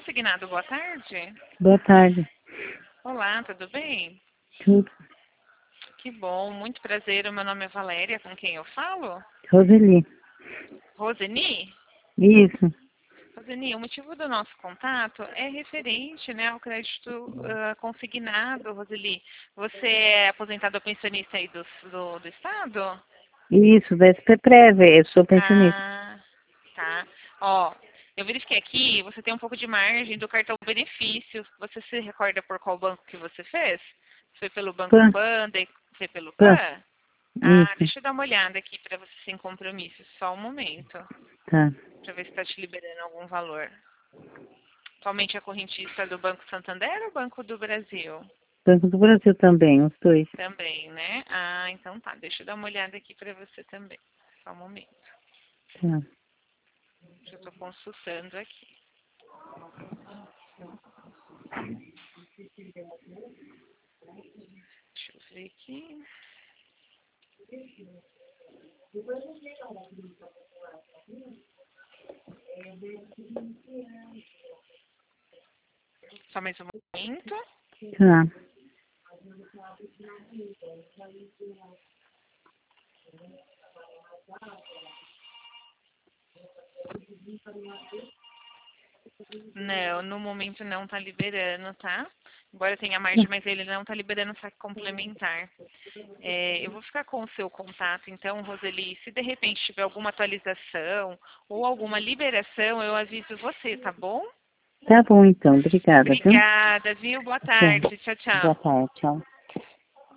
Consignado, boa tarde. Boa tarde. Olá, tudo bem? Tudo. Que bom, muito prazer. O meu nome é Valéria, com quem eu falo? Roseli. Roseni? Isso. Roseni, o motivo do nosso contato é referente, né, ao crédito consignado, Roseli. Você é aposentado ou pensionista aí do Estado? Isso, da SPPrev, eu sou pensionista. Ah, tá. Ó, eu verifiquei aqui, você tem um pouco de margem do cartão benefício. Você se recorda por qual banco que você fez? Foi pelo Banco Pan, Pan, foi pelo Pan, Pan? Ah, isso, deixa eu dar uma olhada aqui para você sem compromisso. Só um momento. tá. Para ver se está te liberando algum valor. Atualmente a correntista do Banco Santander ou Banco do Brasil? Banco do Brasil também, os dois. Também, né? Ah, então tá. Deixa eu dar uma olhada aqui para você também. Só um momento. Tá. Já estou consultando aqui. Deixa eu ver aqui. Só mais um momento. Tá. Não, no momento não está liberando, tá? Embora tenha margem, mas ele não está liberando saque complementar. Eu vou ficar com o seu contato, então, Roseli, se de repente tiver alguma atualização ou alguma liberação, eu aviso você, tá bom? Tá bom então, obrigada, viu? Obrigada, viu? Boa Tchau. tarde. Tchau, Boa tchau. tarde, tchau.